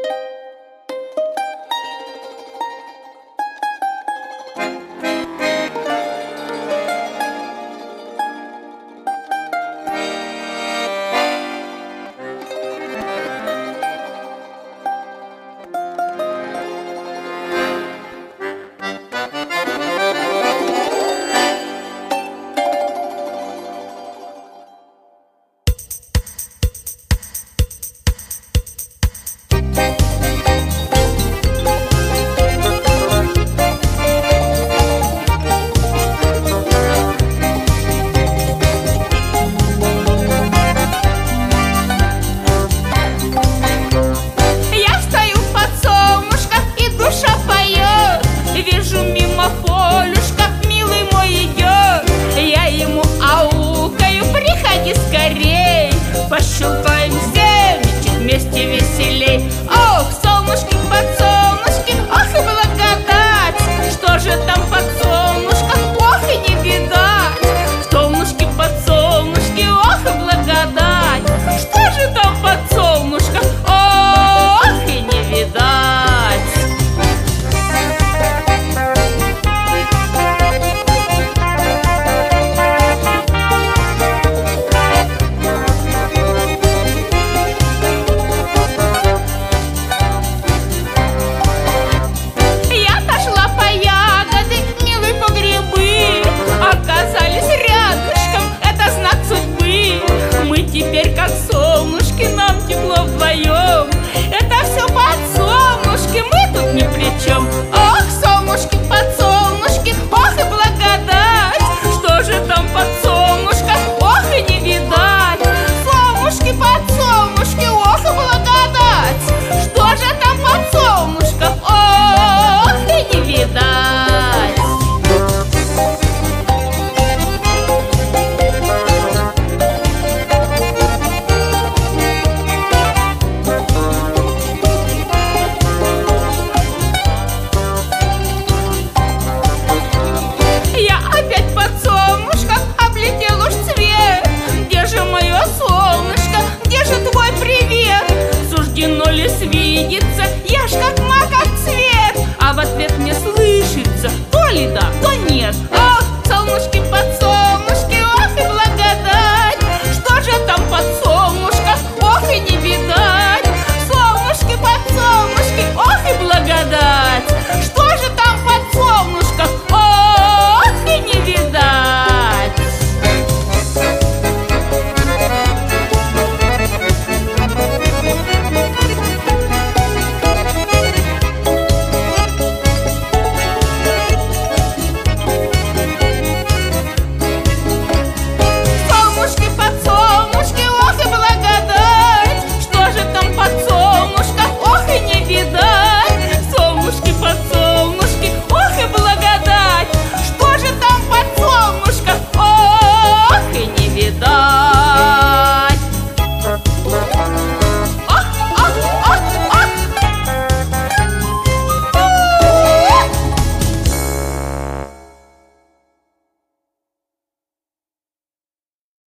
Пощелкаем семечек, вместе веселей. Ох, солнышки, подсолнушки, ох и благодать! Что же там под солнышком, ох и не видать! Солнышки, подсолнушки, ох и благодать! Что же там под солнышком, ох и не видать! Теперь как солнышки, нам тепло вдвоем. Это все подсолнушки, мы тут ни при чем. Ох, солнышки, подсолнушки, ох и благодать! Что же там под солнышком, ох и не видать! Солнышки, подсолнушки, ох и благодать! Что же там под солнышком, ох и не видать! Суждено ли свидеться, я ж как